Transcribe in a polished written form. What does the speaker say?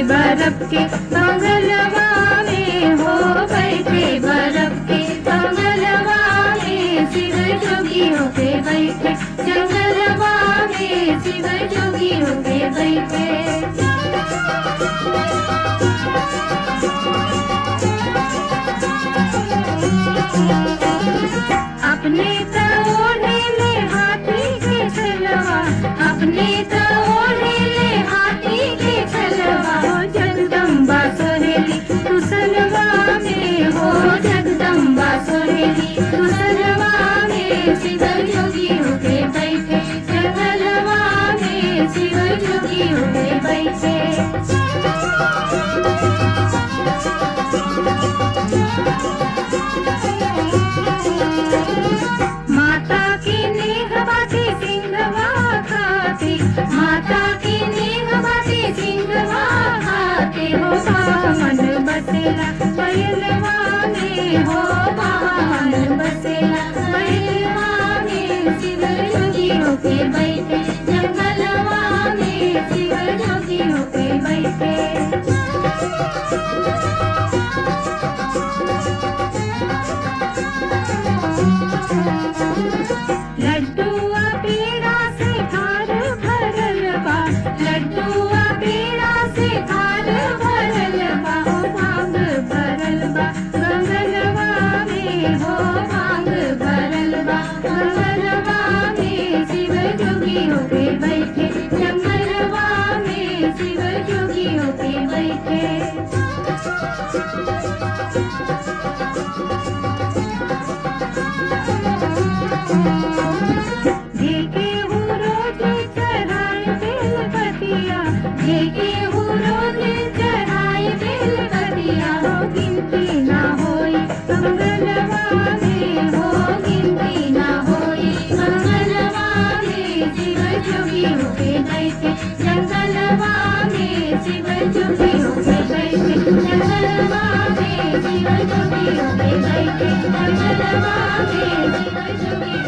बर्फ के बंगलवा में हो बैठे बर्फ के बंगलवा में शिव जोगी होके बैठे जंगलवा में शिव जोगी होके बैठे। अपने तो ओढ़े ले हाथी के छलवा अपने तो ओढ़े ले हाथी के छलवा हो जगदम्बा सोहेली तुसलवा में हो जगदम्बा सोहेली तुसलवा में शिव जोगी होके बैठे जंगलवा में शिव जोगी होके बैठे। माता की नेह बाटे सिंहवा खाते माता की नेह बाटे सिंहवा खाते हो बामन बसेला बैलवा में हो बामन बसेला बैलवा में शिव जोगी होके बैठे जंगलवा में शिव जोगी होके बैठे। लड्डुआ पेड़ा से थाल भरल बा लड्डुआ पेड़ा से थाल भरल बा हो भांग भरल बा गंगलवा में हो भांग भरल बा गंगलवा में शिव जोगी होके बैठे जंगलवा में शिव जोगी होके बैठे। देखे हूँ रोज चढ़ाए बेलपतिया देखे हूँ रोज चढ़ाए बेलपतिया हो गिनती ना होई मंगलवा में हो गिनती ना होई मंगलवा में शिव जोगी होके बैठे जंगलवा में शिव जोगी होके बैठे जंगलवा में शिव जोगी होके बैठे जंगलवा में शिव जोगी